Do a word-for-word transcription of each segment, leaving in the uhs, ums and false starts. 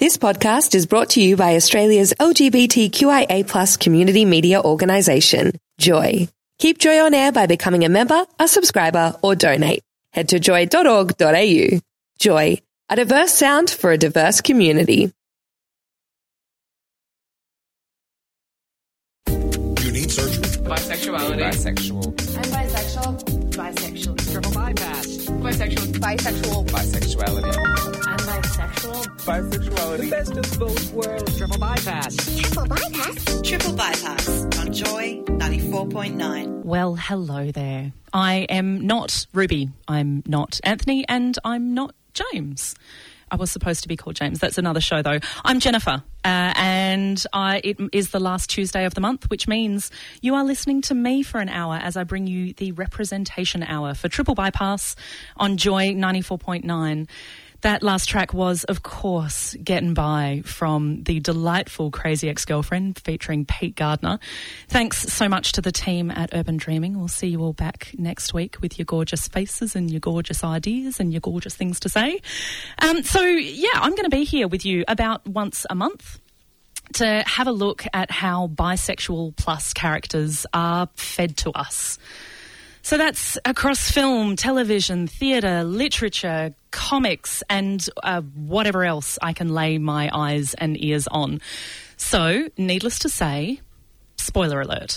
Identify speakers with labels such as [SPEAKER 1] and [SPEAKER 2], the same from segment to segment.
[SPEAKER 1] This podcast is brought to you by Australia's L G B T Q I A plus community media organisation, Joy. Keep Joy on air by becoming a member, a subscriber, or donate. Head to joy dot org dot a u. Joy, a diverse sound for a diverse community.
[SPEAKER 2] You need surgery.
[SPEAKER 3] Bisexuality.
[SPEAKER 4] Bisexual.
[SPEAKER 5] I'm bisexual. Bisexual.
[SPEAKER 3] Triple bypass.
[SPEAKER 5] Bisexual. Bisexual.
[SPEAKER 4] Bisexuality.
[SPEAKER 5] I'm bisexual.
[SPEAKER 4] Bisexuality.
[SPEAKER 3] The best of both worlds. Triple bypass.
[SPEAKER 6] Triple bypass.
[SPEAKER 7] Triple bypass on Joy ninety-four point nine.
[SPEAKER 8] Well, hello there. I am not Ruby. I'm not Anthony, and I'm not James. I was supposed to be called James. That's another show, though. I'm Jennifer, uh, and I, it is the last Tuesday of the month, which means you are listening to me for an hour as I bring you the representation hour for Triple Bypass on Joy ninety-four point nine. That last track was, of course, Getting By from the delightful Crazy Ex-Girlfriend featuring Pete Gardner. Thanks so much to the team at Urban Dreaming. We'll see you all back next week with your gorgeous faces and your gorgeous ideas and your gorgeous things to say. Um, so, yeah, I'm going to be here with you about once a month to have a look at how bisexual plus characters are fed to us. So that's across film, television, theatre, literature, comics, and uh, whatever else I can lay my eyes and ears on. So, needless to say, spoiler alert.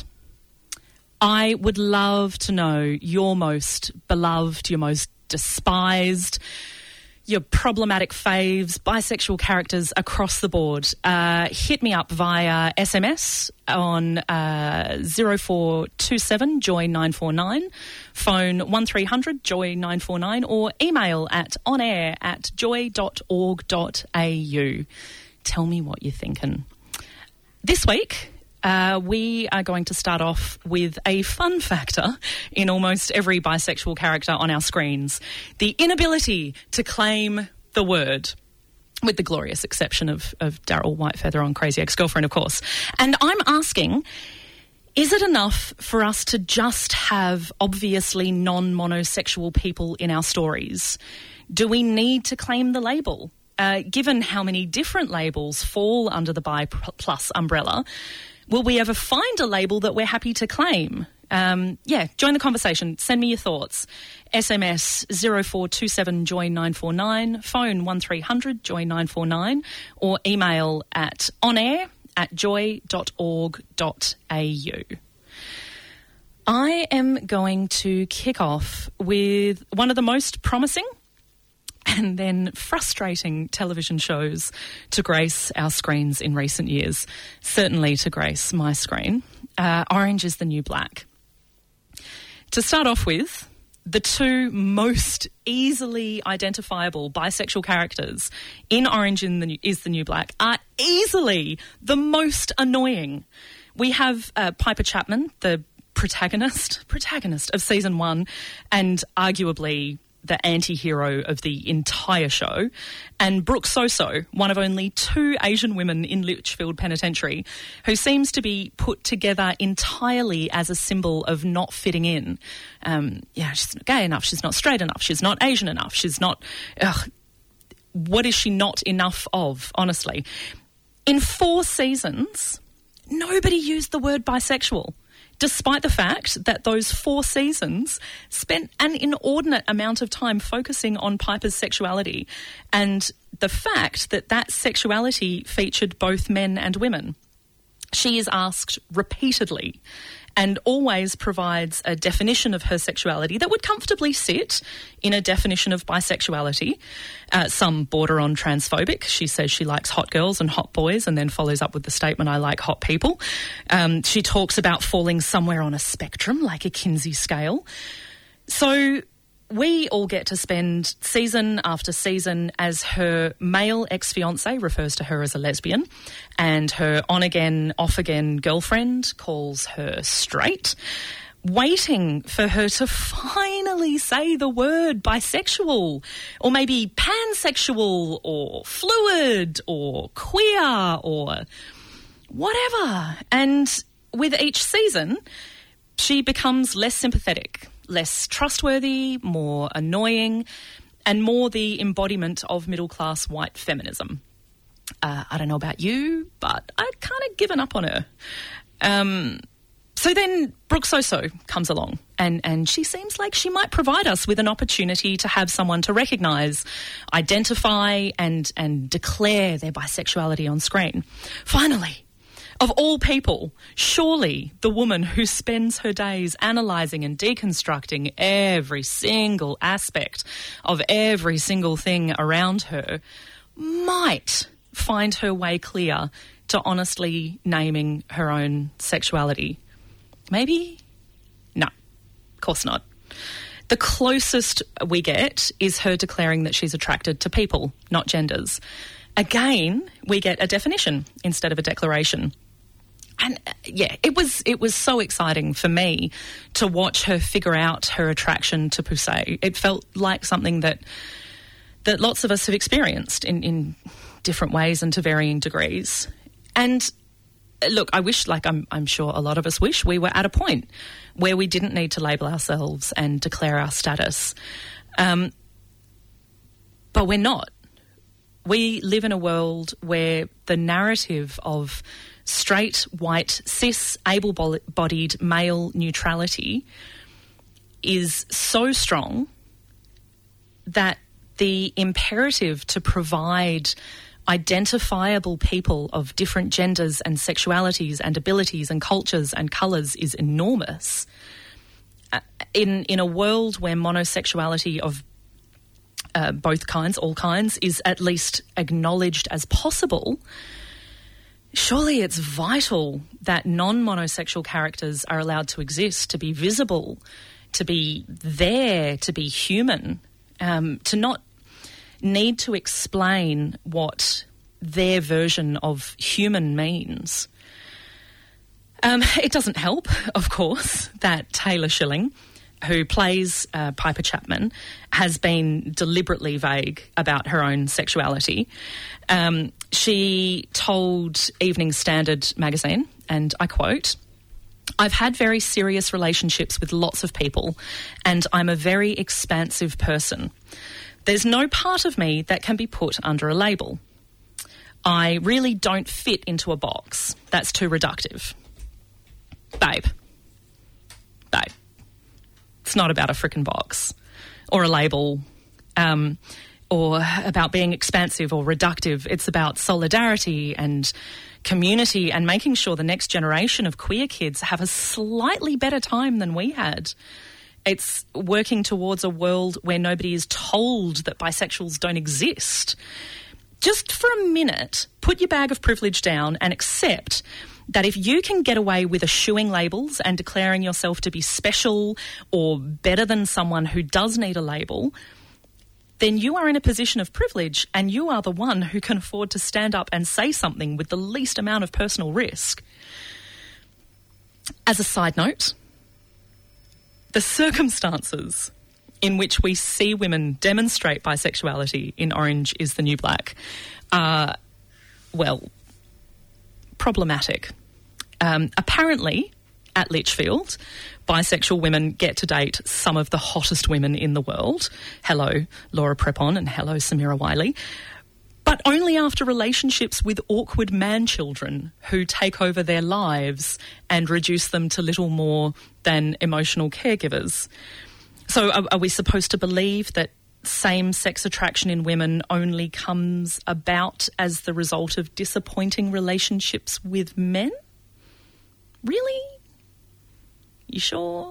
[SPEAKER 8] I would love to know your most beloved, your most despised, your problematic faves, bisexual characters across the board. Uh, hit me up via S M S on uh, zero four two seven joy nine four nine, phone one three hundred joy nine four nine, or email at onair at joy dot org dot a u. Tell me what you're thinking. This week, Uh, we are going to start off with a fun factor in almost every bisexual character on our screens. The inability to claim the word, with the glorious exception of, of Daryl Whitefeather on Crazy Ex-Girlfriend, of course. And I'm asking, is it enough for us to just have obviously non-monosexual people in our stories? Do we need to claim the label? Uh, given how many different labels fall under the bi plus umbrella, will we ever find a label that we're happy to claim? Um, yeah, join the conversation. Send me your thoughts. S M S zero four two seven joy nine four nine, phone one three hundred joy nine four nine, or email at onair at joy dot org dot a u. I am going to kick off with one of the most promising and then frustrating television shows to grace our screens in recent years, certainly to grace my screen. Uh, Orange is the New Black. To start off with, the two most easily identifiable bisexual characters in Orange is the New Black are easily the most annoying. We have uh, Piper Chapman, the protagonist, protagonist of season one, and arguably the anti-hero of the entire show, and Brooke Soso, one of only two Asian women in Litchfield Penitentiary, who seems to be put together entirely as a symbol of not fitting in. Um, yeah, she's not gay enough, she's not straight enough, she's not Asian enough, she's not... Ugh, what is she not enough of, honestly? In four seasons, nobody used the word bisexual, despite the fact that those four seasons spent an inordinate amount of time focusing on Piper's sexuality and the fact that that sexuality featured both men and women. She is asked repeatedly and always provides a definition of her sexuality that would comfortably sit in a definition of bisexuality. Uh, some border on transphobic. She says she likes hot girls and hot boys and then follows up with the statement, I like hot people. Um, she talks about falling somewhere on a spectrum, like a Kinsey scale. So we all get to spend season after season as her male ex-fiancé refers to her as a lesbian, and her on-again, off-again girlfriend calls her straight, waiting for her to finally say the word bisexual, or maybe pansexual, or fluid, or queer, or whatever. And with each season, she becomes less sympathetic, less trustworthy, more annoying, and more the embodiment of middle-class white feminism. Uh, I don't know about you, but I'd kind of given up on her. Um, so then Brooke Soso comes along, and, and she seems like she might provide us with an opportunity to have someone to recognise, identify and, and declare their bisexuality on screen. Finally, of all people, surely the woman who spends her days analysing and deconstructing every single aspect of every single thing around her might find her way clear to honestly naming her own sexuality. Maybe? No, of course not. The closest we get is her declaring that she's attracted to people, not genders. Again, we get a definition instead of a declaration. And uh, yeah, it was it was so exciting for me to watch her figure out her attraction to Poussey. It felt like something that that lots of us have experienced in, in different ways and to varying degrees. And look, I wish, like I'm, I'm sure a lot of us wish, we were at a point where we didn't need to label ourselves and declare our status. Um, but we're not. We live in a world where the narrative of straight, white, cis, able-bodied male neutrality is so strong that the imperative to provide identifiable people of different genders and sexualities and abilities and cultures and colours is enormous. Uh, in in a world where monosexuality of uh, both kinds, all kinds, is at least acknowledged as possible, surely it's vital that non-monosexual characters are allowed to exist, to be visible, to be there, to be human, um, to not need to explain what their version of human means. Um, it doesn't help, of course, that Taylor Schilling, who plays uh, Piper Chapman, has been deliberately vague about her own sexuality. Um, she told Evening Standard magazine, and I quote, "I've had very serious relationships with lots of people, and I'm a very expansive person. There's no part of me that can be put under a label. I really don't fit into a box. That's too reductive." Babe. Babe. It's not about a frickin' box or a label um, or about being expansive or reductive. It's about solidarity and community and making sure the next generation of queer kids have a slightly better time than we had. It's working towards a world where nobody is told that bisexuals don't exist. Just for a minute, put your bag of privilege down and accept that if you can get away with eschewing labels and declaring yourself to be special or better than someone who does need a label, then you are in a position of privilege and you are the one who can afford to stand up and say something with the least amount of personal risk. As a side note, the circumstances in which we see women demonstrate bisexuality in Orange is the New Black are, well, problematic. Um, apparently, at Litchfield, bisexual women get to date some of the hottest women in the world. Hello, Laura Prepon, and hello, Samira Wiley. But only after relationships with awkward man-children who take over their lives and reduce them to little more than emotional caregivers. So are, are we supposed to believe that same-sex attraction in women only comes about as the result of disappointing relationships with men? Really? You sure?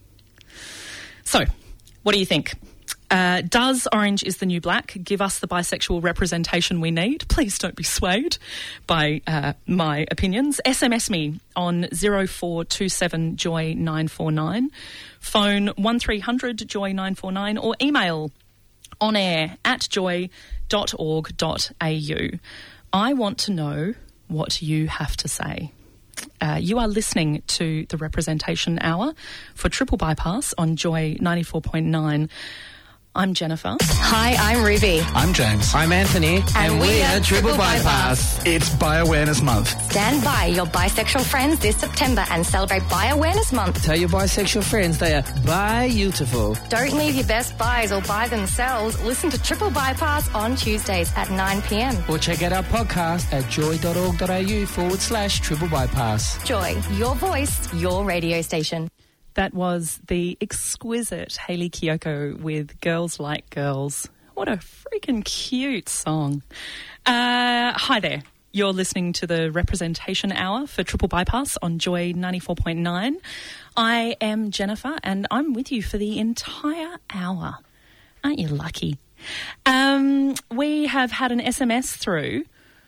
[SPEAKER 8] So, what do you think? Uh, does Orange is the New Black give us the bisexual representation we need? Please don't be swayed by uh, my opinions. S M S me on zero four two seven joy nine four nine, phone one three hundred joy nine four nine, or email on air at joy dot org dot a u. I want to know what you have to say. Uh, you are listening to the Representation Hour for Triple Bypass on Joy ninety-four point nine. I'm Jennifer.
[SPEAKER 2] Hi, I'm Ruby.
[SPEAKER 6] I'm James.
[SPEAKER 3] I'm Anthony.
[SPEAKER 2] And we are Triple Bypass.
[SPEAKER 6] It's Bi Awareness Month.
[SPEAKER 2] Stand by your bisexual friends this September and celebrate Bi Awareness Month.
[SPEAKER 3] Tell your bisexual friends they are bi-beautiful.
[SPEAKER 2] Don't leave your best buys all by themselves. Listen to Triple Bypass on Tuesdays at nine p.m.
[SPEAKER 3] Or check out our podcast at joy.org.au forward slash triple bypass.
[SPEAKER 2] Joy, your voice, your radio station.
[SPEAKER 8] That was the exquisite Hayley Kiyoko with Girls Like Girls. What a freaking cute song. Uh, hi there. You're listening to the Representation Hour for Triple Bypass on Joy ninety-four point nine. I am Jennifer and I'm with you for the entire hour. Aren't you lucky? Um, we have had an S M S through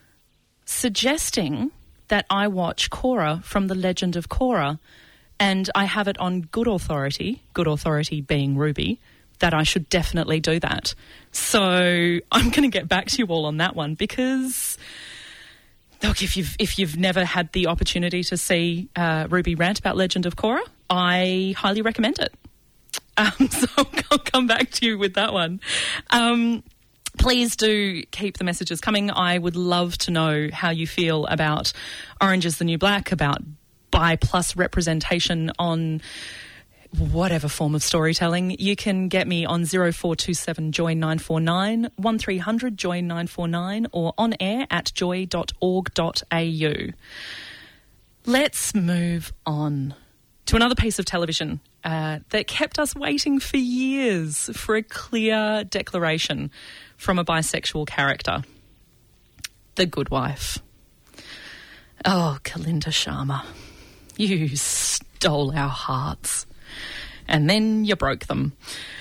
[SPEAKER 8] suggesting that I watch Korra from The Legend of Korra. And I have it on good authority, good authority being Ruby, that I should definitely do that. So I'm going to get back to you all on that one because, look, if you've if you've never had the opportunity to see uh, Ruby rant about Legend of Korra, I highly recommend it. Um, so I'll come back to you with that one. Um, please do keep the messages coming. I would love to know how you feel about Orange is the New Black, about Bi plus representation on whatever form of storytelling. You can get me on zero four two seven joy nine four nine, one three hundred joy nine four nine or on air at joy dot org dot a u. Let's move on to another piece of television uh, that kept us waiting for years for a clear declaration from a bisexual character. The Good Wife. Oh, Kalinda Sharma. You stole our hearts and then you broke them.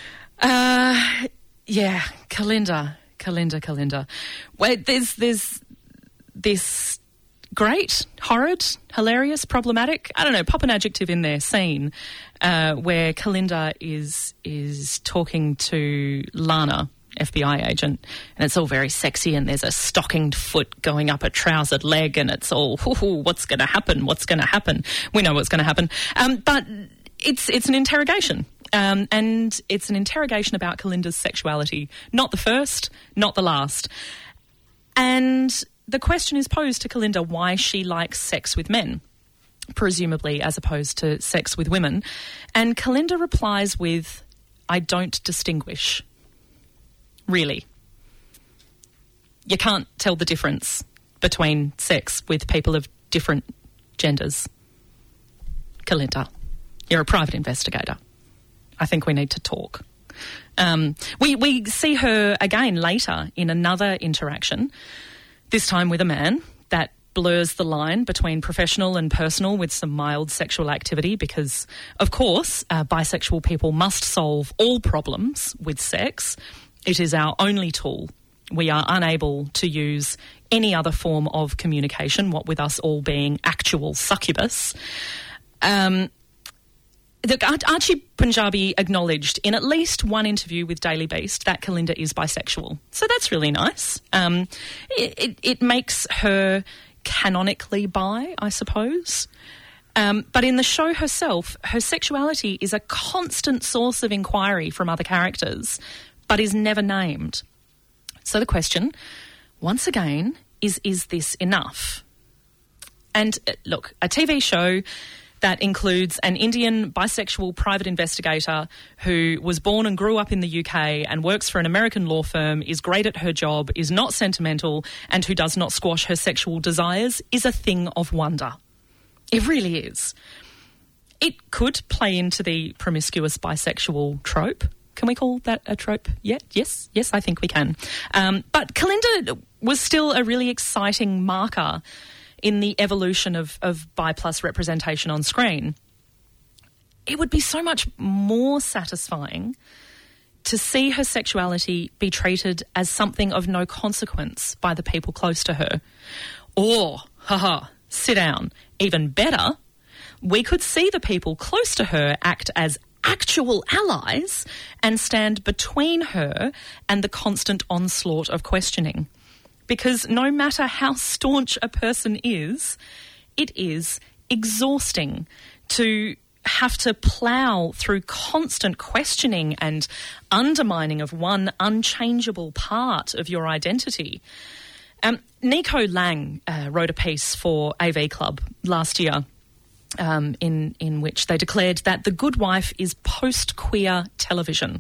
[SPEAKER 8] Uh, yeah, Kalinda, Kalinda, Kalinda. Wait, there's, there's this great, horrid, hilarious, problematic, I don't know, pop an adjective in there, scene uh, where Kalinda is is talking to Lana, F B I agent, and it's all very sexy and there's a stockinged foot going up a trousered leg and it's all, what's going to happen? What's going to happen? We know what's going to happen. Um, but it's it's an interrogation. Um, and it's an interrogation about Kalinda's sexuality. Not the first, not the last. And the question is posed to Kalinda why she likes sex with men, presumably as opposed to sex with women. And Kalinda replies with, I don't distinguish. Really. You can't tell the difference between sex with people of different genders. Kalinda, you're a private investigator. I think we need to talk. Um, we, we see her again later in another interaction, this time with a man, that blurs the line between professional and personal with some mild sexual activity because, of course, uh, bisexual people must solve all problems with sex. It is our only tool. We are unable to use any other form of communication, what with us all being actual succubus. Um, the, Archie Punjabi acknowledged in at least one interview with Daily Beast that Kalinda is bisexual. So that's really nice. Um, it, it, it makes her canonically bi, I suppose. Um, but in the show herself, her sexuality is a constant source of inquiry from other characters, but is never named. So the question, once again, is, is this enough? And uh, look, a T V show that includes an Indian bisexual private investigator who was born and grew up in the U K and works for an American law firm, is great at her job, is not sentimental, and who does not squash her sexual desires is a thing of wonder. It really is. It could play into the promiscuous bisexual trope. Can we call that a trope yet? Yes, yes, I think we can. Um, but Kalinda was still a really exciting marker in the evolution of, of bi plus representation on screen. It would be so much more satisfying to see her sexuality be treated as something of no consequence by the people close to her. Or, haha, sit down, even better, we could see the people close to her act as actual allies and stand between her and the constant onslaught of questioning. Because no matter how staunch a person is, it is exhausting to have to plough through constant questioning and undermining of one unchangeable part of your identity. Um, Nico Lang uh, wrote a piece for A V Club last year um, in, in which they declared that The Good Wife is post-queer television.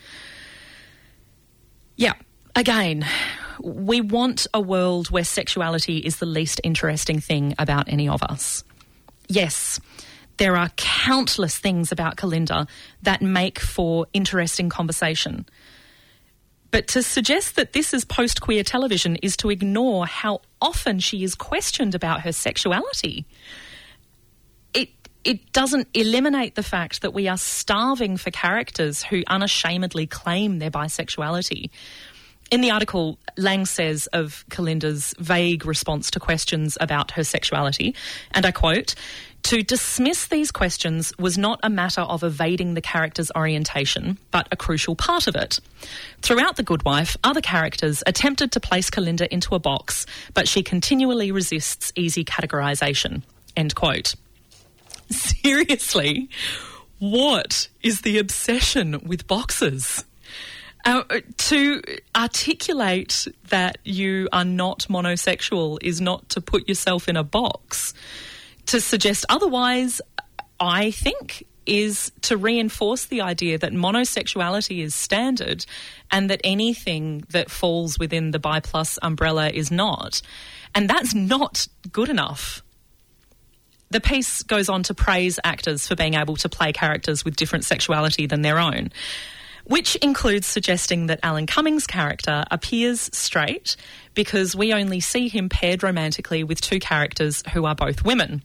[SPEAKER 8] Yeah, again, we want a world where sexuality is the least interesting thing about any of us. Yes, there are countless things about Kalinda that make for interesting conversation. But to suggest that this is post-queer television is to ignore how often she is questioned about her sexuality. It it doesn't eliminate the fact that we are starving for characters who unashamedly claim their bisexuality. In the article, Lang says of Kalinda's vague response to questions about her sexuality, and I quote, "To dismiss these questions was not a matter of evading the character's orientation, but a crucial part of it. Throughout The Good Wife, other characters attempted to place Kalinda into a box, but she continually resists easy categorisation." End quote. Seriously, what is the obsession with boxes? Uh, to articulate that you are not monosexual is not to put yourself in a box. To suggest otherwise, I think, is to reinforce the idea that monosexuality is standard and that anything that falls within the bi plus umbrella is not. And that's not good enough. The piece goes on to praise actors for being able to play characters with different sexuality than their own, which includes suggesting that Alan Cummings' character appears straight because we only see him paired romantically with two characters who are both women.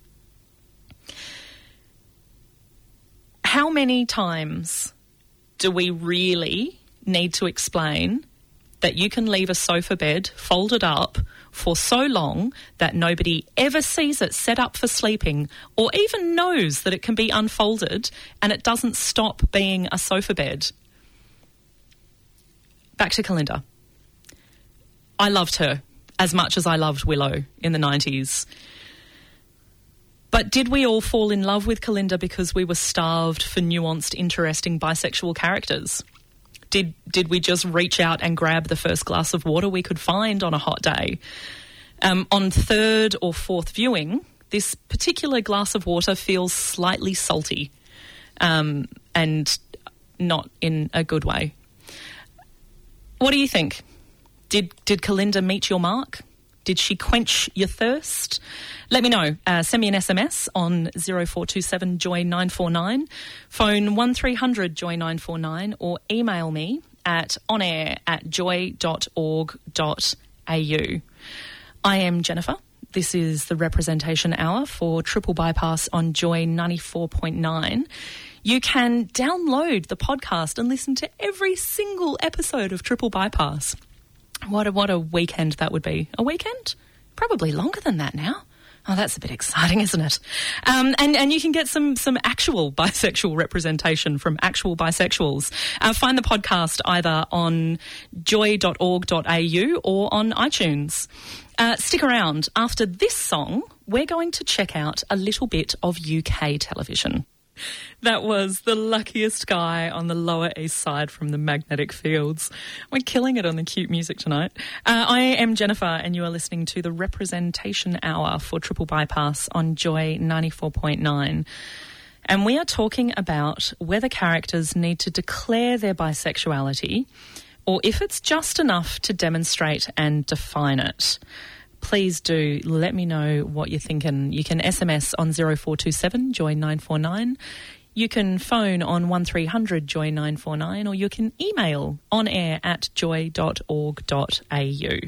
[SPEAKER 8] How many times do we really need to explain that you can leave a sofa bed folded up for so long that nobody ever sees it set up for sleeping or even knows that it can be unfolded and it doesn't stop being a sofa bed? Back to Kalinda. I loved her as much as I loved Willow in the nineties. But did we all fall in love with Kalinda because we were starved for nuanced, interesting bisexual characters? Did did we just reach out and grab the first glass of water we could find on a hot day? Um, on third or fourth viewing, this particular glass of water feels slightly salty um, and not in a good way. What do you think? Did did Kalinda meet your mark? Did she quench your thirst? Let me know. Uh, send me an S M S on zero four two seven joy nine four nine, phone one three hundred joy nine four nine, or email me at onair at joy dot org dot a u. I am Jennifer. This is the Representation Hour for Triple Bypass on Joy ninety-four point nine. You can download the podcast and listen to every single episode of Triple Bypass. What a, what a weekend that would be. A weekend? Probably longer than that now. Oh, that's a bit exciting, isn't it? Um, and, and you can get some some actual bisexual representation from actual bisexuals. Uh, find the podcast either on joy dot org dot a u or on iTunes. Uh, stick around. After this song, we're going to check out a little bit of U K television. That was The Luckiest Guy on the Lower East Side from the Magnetic Fields. We're killing it on the cute music tonight. Uh, I am Jennifer and you are listening to the Representation Hour for Triple Bypass on Joy ninety-four point nine. And we are talking about whether characters need to declare their bisexuality or if it's just enough to demonstrate and define it. Please do let me know what you're thinking. You can S M S on zero four two seven joy nine four nine. You can phone on one three hundred joy nine four nine, or you can email onair at joy dot org dot a u.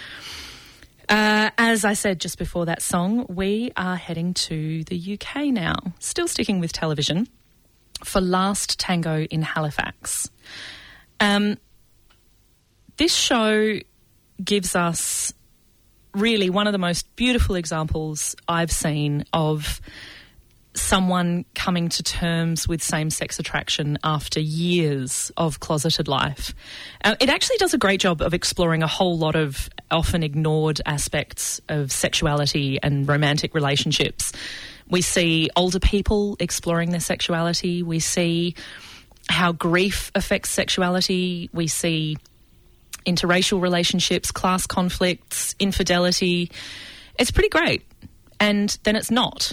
[SPEAKER 8] Uh, as I said just before that song, we are heading to the U K now, still sticking with television, for Last Tango in Halifax. Um, this show gives us really one of the most beautiful examples I've seen of someone coming to terms with same-sex attraction after years of closeted life. Uh, it actually does a great job of exploring a whole lot of often ignored aspects of sexuality and romantic relationships We see older people exploring their sexuality. We see how grief affects sexuality. We see interracial relationships, class conflicts, infidelity. It's pretty great. And then it's not.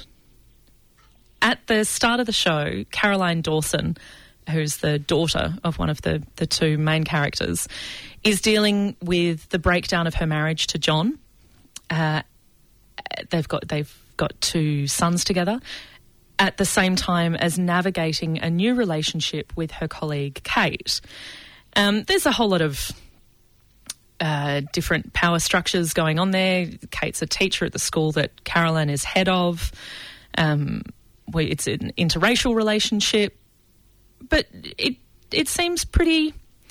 [SPEAKER 8] At the start of the show, Caroline Dawson, who's the daughter of one of the, the two main characters, is dealing with the breakdown of her marriage to John. Uh, they've got they've got two sons together, at the same time as navigating a new relationship with her colleague Kate. Um, there's a whole lot of uh, different power structures going on there. Kate's a teacher at the school that Caroline is head of. Um, we, it's an interracial relationship, but it it seems pretty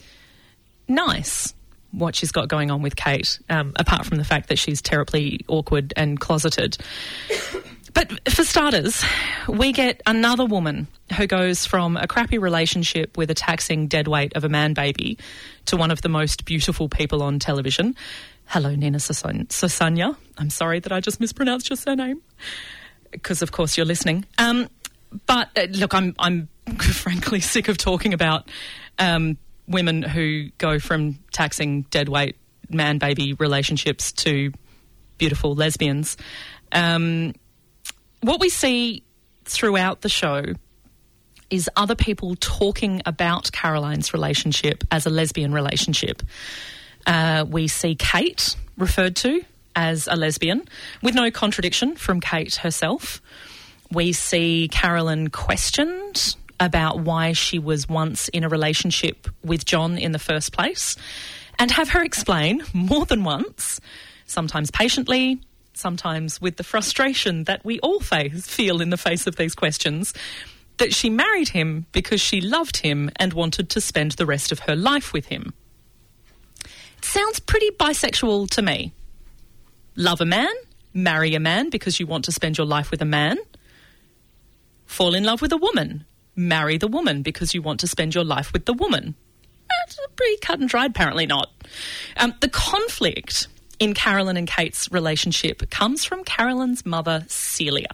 [SPEAKER 8] nice what she's got going on with Kate, um, apart from the fact that she's terribly awkward and closeted. But for starters, we get another woman who goes from a crappy relationship with a taxing deadweight of a man baby to one of the most beautiful people on television. Hello, Nina Sosanya. I'm sorry that I just mispronounced your surname, because of course you're listening. Um, but uh, look, I'm I'm frankly sick of talking about um, women who go from taxing deadweight man baby relationships to beautiful lesbians. Um, what we see throughout the show is other people talking about Caroline's relationship as a lesbian relationship. Uh, we see Kate referred to as a lesbian, with no contradiction from Kate herself. We see Caroline questioned about why she was once in a relationship with John in the first place, and have her explain more than once, sometimes patiently, sometimes with the frustration that we all face, feel in the face of these questions, that she married him because she loved him and wanted to spend the rest of her life with him. It sounds pretty bisexual to me. Love a man, marry a man because you want to spend your life with a man. Fall in love with a woman, marry the woman because you want to spend your life with the woman. That's pretty cut and dried, apparently not. Um, the conflict in Caroline and Kate's relationship comes from Caroline's mother, Celia.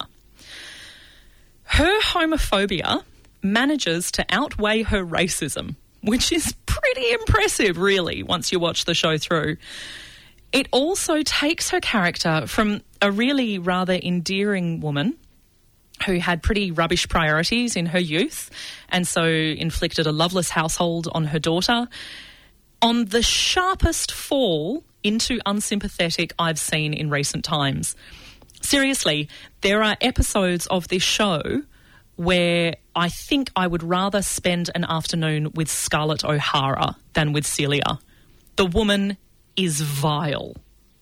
[SPEAKER 8] Her homophobia manages to outweigh her racism, which is pretty impressive, really, once you watch the show through. It also takes her character from a really rather endearing woman who had pretty rubbish priorities in her youth and so inflicted a loveless household on her daughter, on the sharpest fall into unsympathetic I've seen in recent times. Seriously, there are episodes of this show where I think I would rather spend an afternoon with Scarlett O'Hara than with Celia. The woman is vile.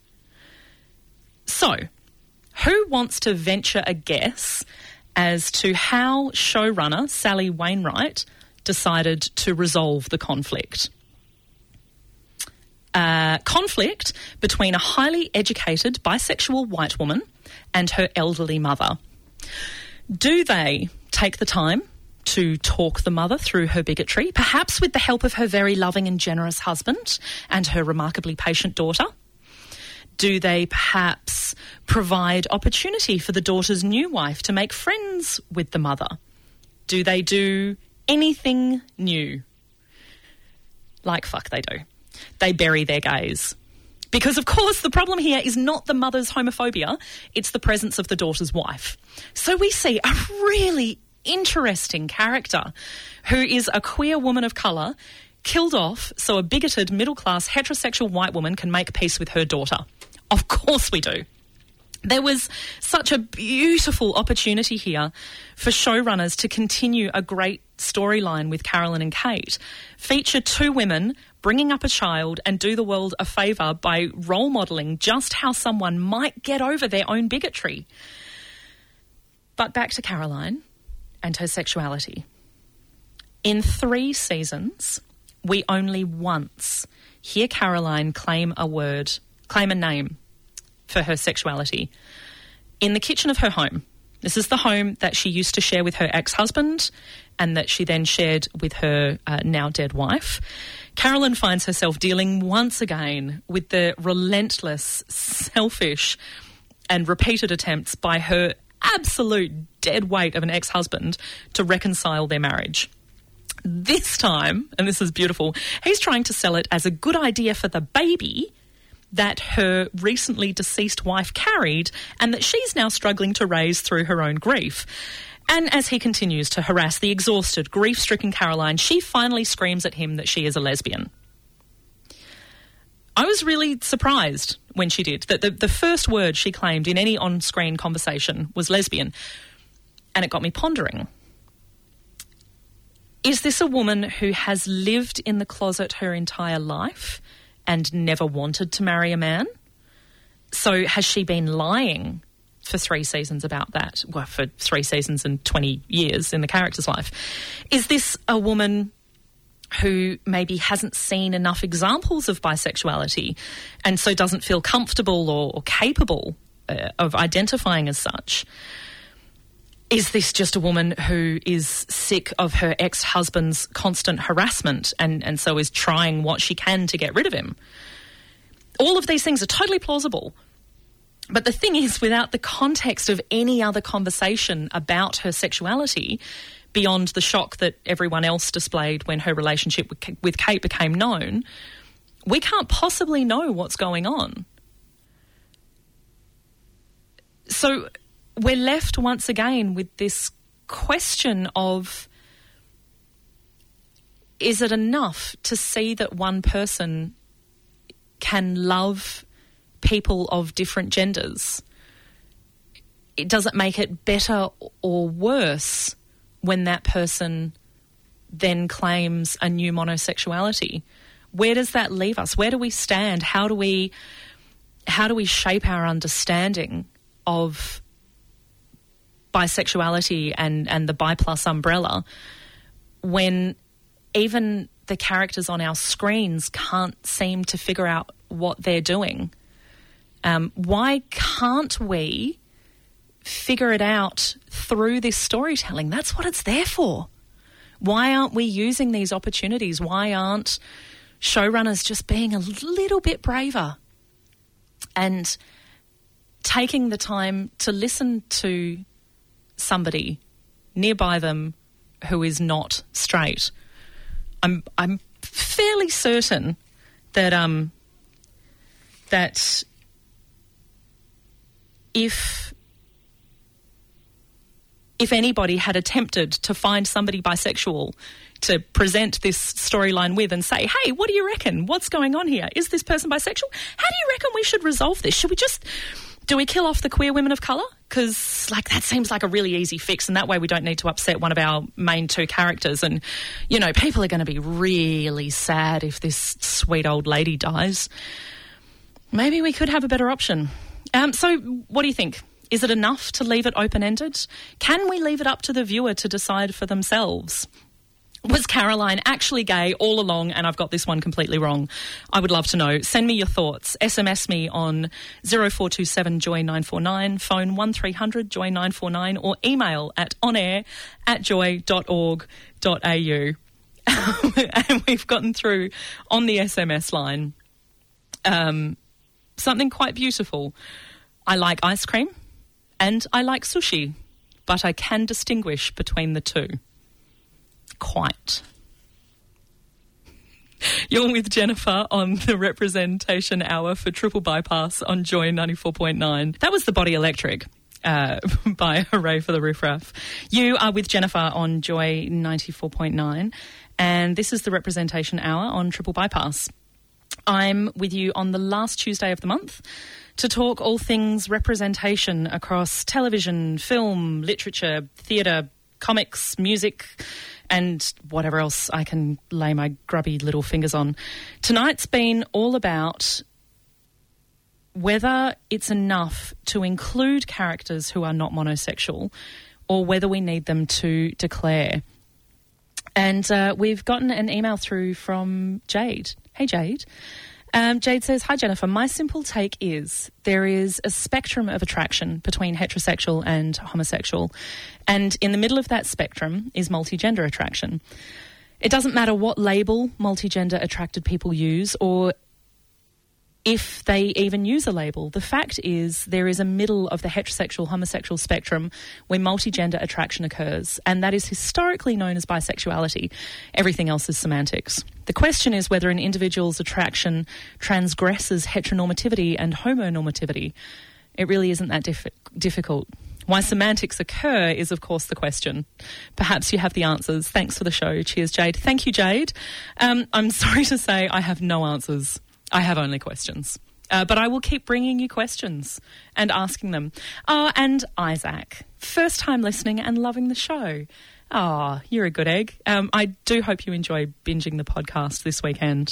[SPEAKER 8] So, who wants to venture a guess as to how showrunner Sally Wainwright decided to resolve the conflict? Uh, conflict between a highly educated bisexual white woman and her elderly mother. Do they take the time to talk the mother through her bigotry, perhaps with the help of her very loving and generous husband and her remarkably patient daughter? Do they perhaps provide opportunity for the daughter's new wife to make friends with the mother? Do they do anything new? Like fuck they do. They bury their gays. Because, of course, the problem here is not the mother's homophobia, it's the presence of the daughter's wife. So we see a really interesting character who is a queer woman of colour killed off so a bigoted middle-class heterosexual white woman can make peace with her daughter. Of course we do. There was such a beautiful opportunity here for showrunners to continue a great storyline with Caroline and Kate, feature two women bringing up a child and do the world a favour by role modelling just how someone might get over their own bigotry. But back to Caroline and her sexuality. In three seasons, we only once hear Caroline claim a word, claim a name for her sexuality. In the kitchen of her home. This is the home that she used to share with her ex-husband and that she then shared with her uh, now dead wife. Caroline finds herself dealing once again with the relentless, selfish and repeated attempts by her absolute dead weight of an ex-husband to reconcile their marriage. This time, and this is beautiful, he's trying to sell it as a good idea for the baby that her recently deceased wife carried and that she's now struggling to raise through her own grief. And as he continues to harass the exhausted, grief-stricken Caroline, she finally screams at him that she is a lesbian. I was really surprised when she did, that the, the first word she claimed in any on-screen conversation was lesbian. And it got me pondering. Is this a woman who has lived in the closet her entire life and never wanted to marry a man? So has she been lying for three seasons about that? Well, for three seasons and twenty years in the character's life. Is this a woman who maybe hasn't seen enough examples of bisexuality and so doesn't feel comfortable or, or capable uh, of identifying as such? Is this just a woman who is sick of her ex-husband's constant harassment and, and so is trying what she can to get rid of him? All of these things are totally plausible. But the thing is, without the context of any other conversation about her sexuality, beyond the shock that everyone else displayed when her relationship with, with Kate became known, we can't possibly know what's going on. So we're left once again with this question of, is it enough to see that one person can love people of different genders? It doesn't make it better or worse when that person then claims a new monosexuality. Where does that leave us? Where do we stand? How do we, how do we shape our understanding of bisexuality and, and the bi plus umbrella when even the characters on our screens can't seem to figure out what they're doing? Um, why can't we figure it out through this storytelling? That's what it's there for. Why aren't we using these opportunities? Why aren't showrunners just being a little bit braver and taking the time to listen to somebody nearby them who is not straight? I'm I'm fairly certain that um that if if anybody had attempted to find somebody bisexual to present this storyline with and say, hey, what do you reckon? What's going on here? Is this person bisexual? How do you reckon we should resolve this? Should we just, do we kill off the queer women of colour? Because, like, that seems like a really easy fix, and that way we don't need to upset one of our main two characters. And, you know, people are going to be really sad if this sweet old lady dies. Maybe we could have a better option. Um, so what do you think? Is it enough to leave it open-ended? Can we leave it up to the viewer to decide for themselves? Was Caroline actually gay all along and I've got this one completely wrong? I would love to know. Send me your thoughts. S M S me on zero four two seven joy nine four nine, phone one three hundred joy nine four nine, or email at onair at joy dot org dot a u. And we've gotten through on the S M S line um, something quite beautiful. I like ice cream and I like sushi, but I can distinguish between the two. Quite. You're with Jennifer on the Representation Hour for Triple Bypass on Joy ninety-four point nine. That was The Body Electric uh, by Hooray for the Riff Raff. You are with Jennifer on Joy ninety-four point nine, and this is the Representation Hour on Triple Bypass. I'm with you on the last Tuesday of the month to talk all things representation across television, film, literature, theatre, comics, music, and whatever else I can lay my grubby little fingers on. Tonight's been all about whether it's enough to include characters who are not monosexual or whether we need them to declare. And uh, we've gotten an email through from Jade. Hey, Jade. Um, Jade says, hi, Jennifer. My simple take is there is a spectrum of attraction between heterosexual and homosexual, and in the middle of that spectrum is multigender attraction. It doesn't matter what label multigender attracted people use or if they even use a label. The fact is there is a middle of the heterosexual, homosexual spectrum where multigender attraction occurs, and that is historically known as bisexuality. Everything else is semantics. The question is whether an individual's attraction transgresses heteronormativity and homonormativity. It really isn't that diff- difficult. Why semantics occur is, of course, the question. Perhaps you have the answers. Thanks for the show. Cheers, Jade. Thank you, Jade. Um, I'm sorry to say I have no answers. I have only questions. Uh, but I will keep bringing you questions and asking them. Oh, and Isaac, first time listening and loving the show. Oh, you're a good egg. Um, I do hope you enjoy binging the podcast this weekend.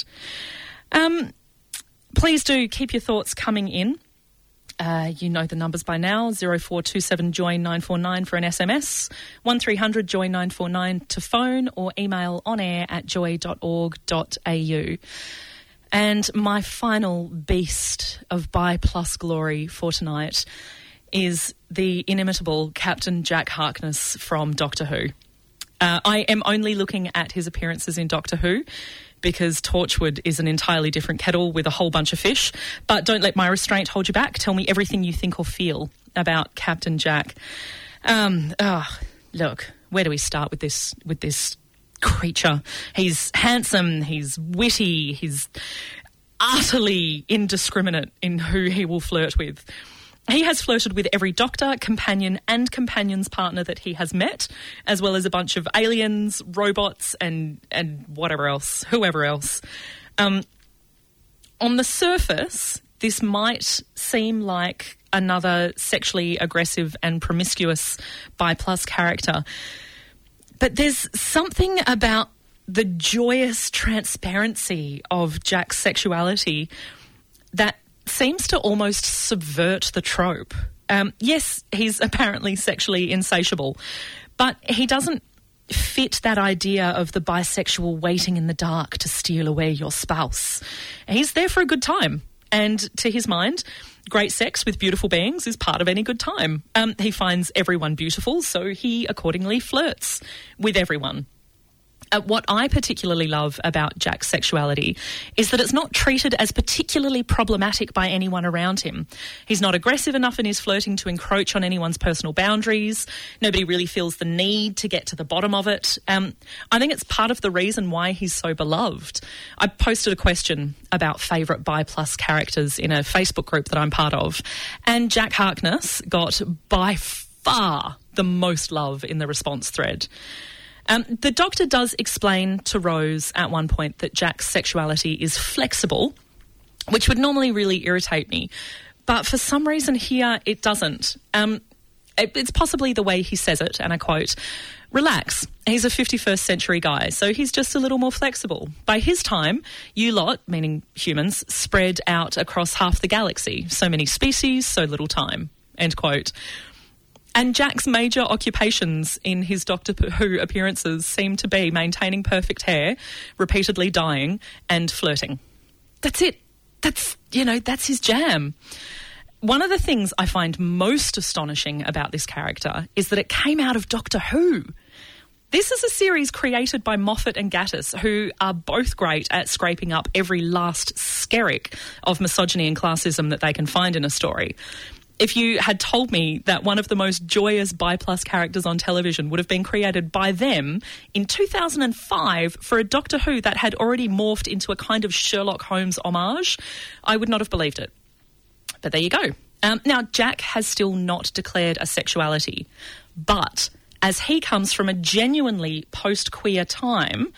[SPEAKER 8] Um, please do keep your thoughts coming in. Uh, you know the numbers by now, zero four two seven join nine four nine for an S M S, one three hundred join nine four nine to phone, or email on air at joy dot org dot a u. And my final beast of Bi Plus glory for tonight is the inimitable Captain Jack Harkness from Doctor Who. Uh, I am only looking at his appearances in Doctor Who because Torchwood is an entirely different kettle with a whole bunch of fish. But don't let my restraint hold you back. Tell me everything you think or feel about Captain Jack. Um, oh, look, where do we start with this with this creature? He's handsome, he's witty, he's utterly indiscriminate in who he will flirt with. He has flirted with every doctor, companion and companion's partner that he has met, as well as a bunch of aliens, robots and and whatever else, whoever else. Um, on the surface, this might seem like another sexually aggressive and promiscuous Bi Plus character, but there's something about the joyous transparency of Jack's sexuality that seems to almost subvert the trope. Um, yes, he's apparently sexually insatiable, but he doesn't fit that idea of the bisexual waiting in the dark to steal away your spouse. He's there for a good time, and to his mind, great sex with beautiful beings is part of any good time. Um, he finds everyone beautiful, so he accordingly flirts with everyone. Uh, what I particularly love about Jack's sexuality is that it's not treated as particularly problematic by anyone around him. He's not aggressive enough in his flirting to encroach on anyone's personal boundaries. Nobody really feels the need to get to the bottom of it. Um, I think it's part of the reason why he's so beloved. I posted a question about favourite Bi Plus characters in a Facebook group that I'm part of, and Jack Harkness got by far the most love in the response thread. Um, the Doctor does explain to Rose at one point that Jack's sexuality is flexible, which would normally really irritate me. But for some reason here, it doesn't. Um, it, it's possibly the way he says it, and I quote, "Relax, he's a fifty-first century guy, so he's just a little more flexible. By his time, you lot," meaning humans, "spread out across half the galaxy. So many species, so little time." End quote. And Jack's major occupations in his Doctor Who appearances seem to be maintaining perfect hair, repeatedly dying, and flirting. That's it. That's, you know, that's his jam. One of the things I find most astonishing about this character is that it came out of Doctor Who. This is a series created by Moffat and Gatiss, who are both great at scraping up every last skerrick of misogyny and classism that they can find in a story. If you had told me that one of the most joyous Bi Plus characters on television would have been created by them in two thousand five for a Doctor Who that had already morphed into a kind of Sherlock Holmes homage, I would not have believed it. But there you go. Um, now, Jack has still not declared a sexuality, but as he comes from a genuinely post-queer time,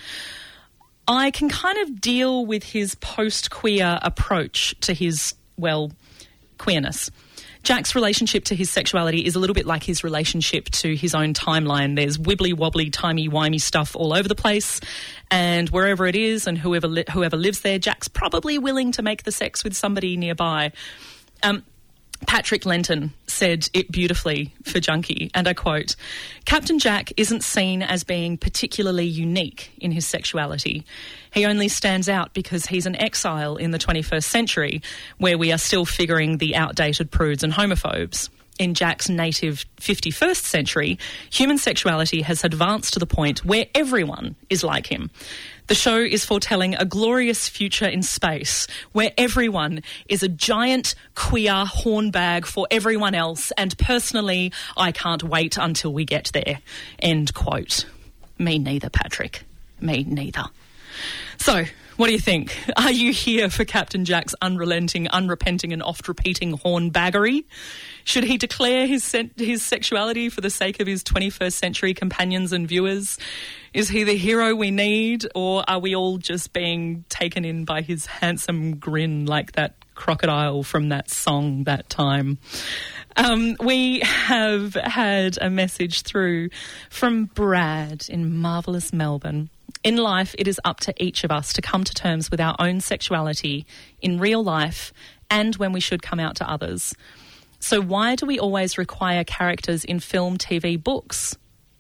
[SPEAKER 8] I can kind of deal with his post-queer approach to his, well, queerness. Jack's relationship to his sexuality is a little bit like his relationship to his own timeline. There's wibbly-wobbly, timey-wimey stuff all over the place, and wherever it is and whoever li- whoever lives there, Jack's probably willing to make the sex with somebody nearby. Um, Patrick Lenton said it beautifully for Junkie, and I quote, "Captain Jack isn't seen as being particularly unique in his sexuality. He only stands out because he's an exile in the twenty-first century, where we are still figuring the outdated prudes and homophobes. In Jack's native fifty-first century, human sexuality has advanced to the point where everyone is like him. The show is foretelling a glorious future in space where everyone is a giant queer hornbag for everyone else, and personally, I can't wait until we get there." End quote. Me neither, Patrick. Me neither. So, what do you think? Are you here for Captain Jack's unrelenting, unrepenting and oft-repeating hornbaggery? Should he declare his se- his sexuality for the sake of his twenty-first century companions and viewers? Is he the hero we need, or are we all just being taken in by his handsome grin like that crocodile from that song that time? Um, we have had a message through from Brad in marvellous Melbourne. "In life, it is up to each of us to come to terms with our own sexuality in real life and when we should come out to others. So why do we always require characters in film, T V, books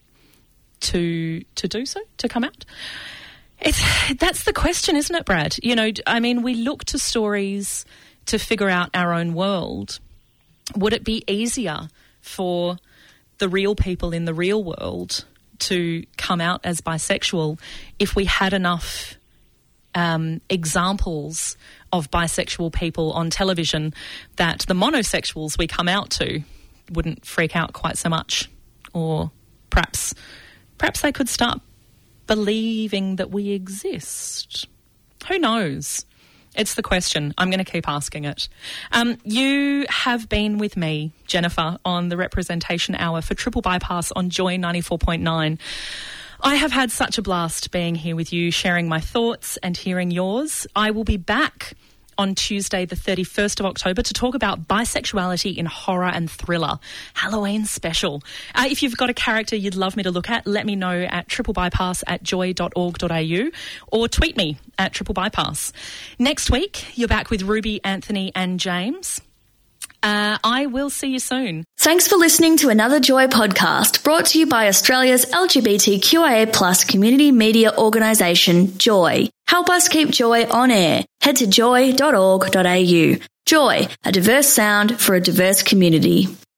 [SPEAKER 8] to to do so, to come out?" It's, that's the question, isn't it, Brad? You know, I mean, we look to stories to figure out our own world. Would it be easier for the real people in the real world to come out as bisexual if we had enough um, examples of bisexual people on television that the monosexuals we come out to wouldn't freak out quite so much? Or perhaps perhaps they could start believing that we exist. Who knows? It's the question. I'm going to keep asking it. Um, you have been with me, Jennifer, on the Representation Hour for Triple Bypass on Joy ninety-four point nine. I have had such a blast being here with you, sharing my thoughts and hearing yours. I will be back on Tuesday the thirty-first of October to talk about bisexuality in horror and thriller. Halloween special. Uh, if you've got a character you'd love me to look at, let me know at triple bypass at joy dot org dot a u or tweet me at triple bypass. Next week, you're back with Ruby, Anthony and James. Uh, I will see you soon.
[SPEAKER 6] Thanks for listening to another Joy podcast brought to you by Australia's L G B T Q I A plus community media organisation, Joy. Help us keep Joy on air. Head to joy dot org dot a u. Joy, a diverse sound for a diverse community.